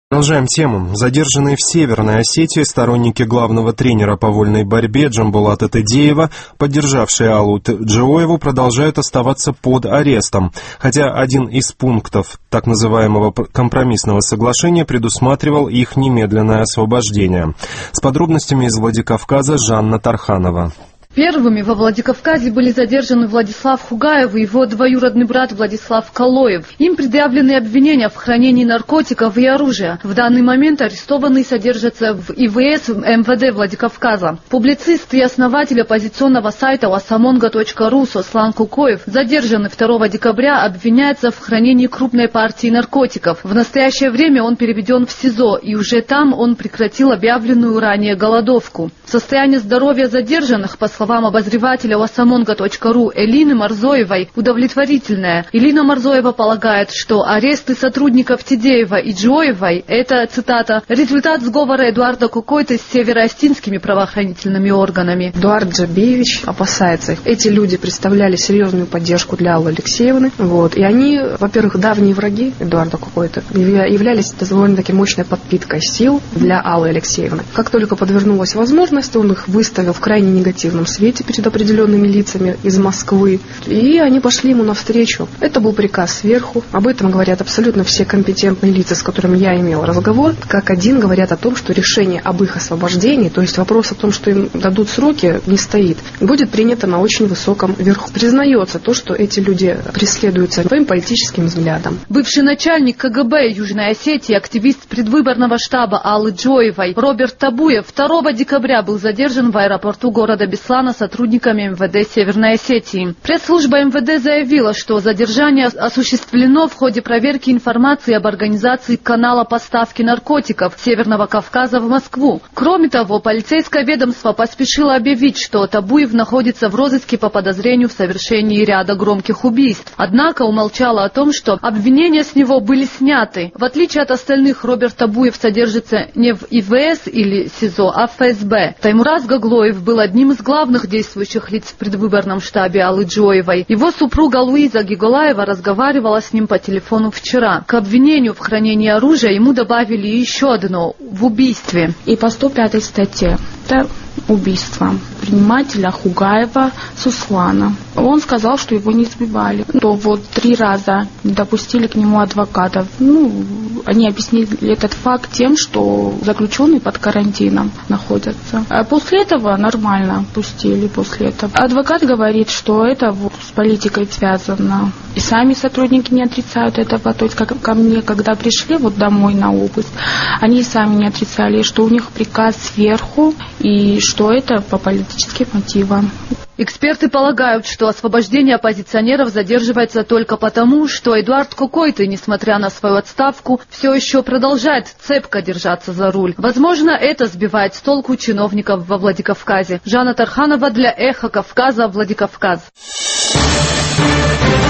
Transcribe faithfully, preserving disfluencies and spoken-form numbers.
Продолжаем тему. Задержанные в Северной Осетии сторонники главного тренера по вольной борьбе Джамбулата Тедеева, поддержавшие Аллу Джоеву, продолжают оставаться под арестом. Хотя один из пунктов так называемого компромиссного соглашения предусматривал их немедленное освобождение. С подробностями из Владикавказа Жанна Тарханова. Первыми во Владикавказе были задержаны Владислав Хугаев и его двоюродный брат Владислав Калоев. Им предъявлены обвинения в хранении наркотиков и оружия. В данный момент арестованные содержатся в И В С М В Д Владикавказа. Публицист и основатель оппозиционного сайта ласамонга точка ру Сослан Кукоев, задержанный второго декабря, обвиняется в хранении крупной партии наркотиков. В настоящее время он переведен в СИЗО, и уже там он прекратил объявленную ранее голодовку. Состояние здоровья задержанных, по словам обозревателя ласамонга точка ру Элины Марзоевой, удовлетворительное. Элина Марзоева полагает, что аресты сотрудников Тедеева и Джоевой – это, цитата, результат сговора Эдуарда Кукойты с североостинскими правоохранительными органами. Эдуард Джабиевич опасается. Эти люди представляли серьезную поддержку для Аллы Алексеевны. Вот. И они, во-первых, давние враги Эдуарда Кукойты, являлись довольно-таки мощной подпиткой сил для Аллы Алексеевны. Как только подвернулась возможность, он их выставил в крайне негативном свете перед определенными лицами из Москвы, и они пошли ему навстречу. Это был приказ сверху. Об этом говорят абсолютно все компетентные лица, с которыми я имел разговор. Как один говорят о том, что решение об их освобождении, то есть вопрос о том, что им дадут сроки, не стоит. Будет принято на очень высоком верху. Признается то, что эти люди преследуются своим политическим взглядом. Бывший начальник К Г Б Южной Осетии, активист предвыборного штаба Аллы Джоевой Роберт Табуев второго декабря был задержан в аэропорту города Беслана сотрудниками М В Д Северной Осетии. Пресс-служба М В Д заявила, что задержание осуществлено в ходе проверки информации об организации канала поставки наркотиков Северного Кавказа в Москву. Кроме того, полицейское ведомство поспешило объявить, что Табуев находится в розыске по подозрению в совершении ряда громких убийств. Однако умолчало о том, что обвинения с него были сняты. В отличие от остальных, Роберт Табуев содержится не в И В С или СИЗО, а в Ф С Б. Таймураз Гаглоев был одним из главных действующих лиц в предвыборном штабе Аллы Джоевой. Его супруга Луиза Гиголаева разговаривала с ним по телефону вчера. К обвинению в хранении оружия ему добавили еще одно – в убийстве. И по сто пятой статье это убийство предпринимателя Хугаева Суслана. Он сказал, что его не избивали. То вот три раза допустили к нему адвокатов. Ну, они объяснили этот факт тем, что заключенные под карантином находятся. А после этого нормально пустили после этого. Адвокат говорит, что это вот с политикой связано. И сами сотрудники не отрицают этого. То есть как ко мне, когда пришли вот домой на обыск, они сами не отрицали, что у них приказ сверху и что это по политическим мотивам. Эксперты полагают, что освобождение оппозиционеров задерживается только потому, что Эдуард Кукойты, несмотря на свою отставку, все еще продолжает цепко держаться за руль. Возможно, это сбивает с толку чиновников во Владикавказе. Жанна Тарханова для Эхо Кавказа, Владикавказ.